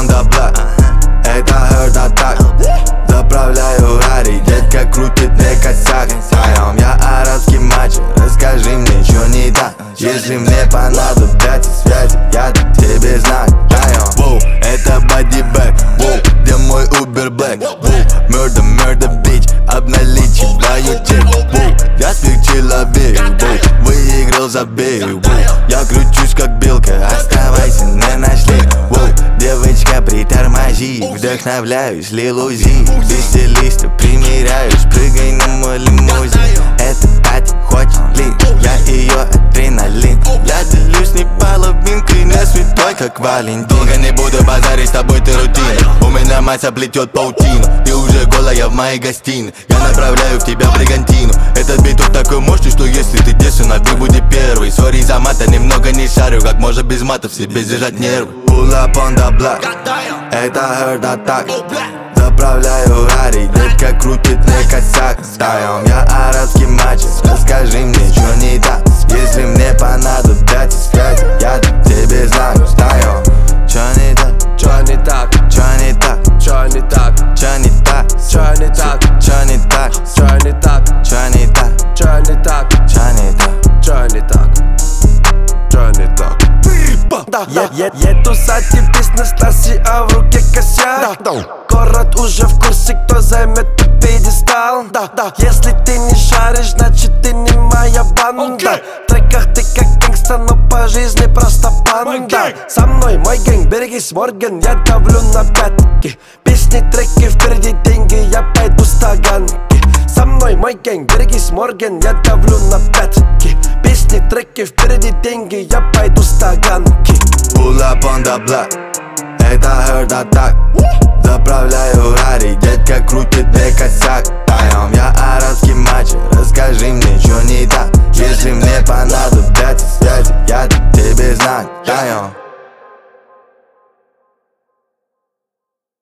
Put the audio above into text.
on the block. Это Heart Attack. Заправляю Рари, детка крутит мне косяк. Я арабский мачо, расскажи мне, чё не так. Если мне понадобятся связи, я дам тебе знак. Воу, это Body Bag. Воу, где мой Uber Black? Воу, murder bitch, обналичиваю чек. Воу, я смягчила бей. Воу, выиграл забей. Воу, я кручусь как белка, оставайся на ночлег. Воу, девочка, притормози, вдохновляюсь Лилузи. Ты стилиста, примеряюсь, прыгай на мой лимузин. Это пати хочет лин, я ее адреналин. Я делюсь не половинкой, не святой, как Валентин. Долго не буду базарить, с тобой ты рутина. У меня мать оплетет паутину. Ты уже голая в моей гостиной. Я направляю в тебя бригантину. Этот биток такой мощный, что если ты девственна, ты будешь первый. Сори за мата, немного не шарю, как можно без матов себе сдержать нервы. Pull up on the block, это Heart Attack. Заправляю Рари, детка крутит мне косяк. Я арабский мачо, расскажи мне, чё не так. Если мне понадобятся связи, я дам тебе знак. Чё не так? Чё не так? Чё не так? Чё не так? Чё не так? Чё не так? Чё не так? Чё не так? Чё не так? Чё не так? Чё не так? Чё не так? Чё не так? Еду сзади бизнес-классе, а в руке косяк. Город уже в курсе, кто займет пьедестал. Если ты не шаришь, значит ты не моя банда. В треках ты как гангста, но по жизни просто панда. Со мной мой гэнг, берегись, Морган, я давлю на пятки. Песни, треки, впереди деньги, я пойду с таганки. Со мной мой гэнг, берегись, Морган, я давлю на пятки. Песни, треки, впереди деньги, я пойду с таганки. Pull up on the block, это Heart Attack. Заправляю Рари, детка крутит мне косяк. Я арабский мачо, расскажи мне, чё не так.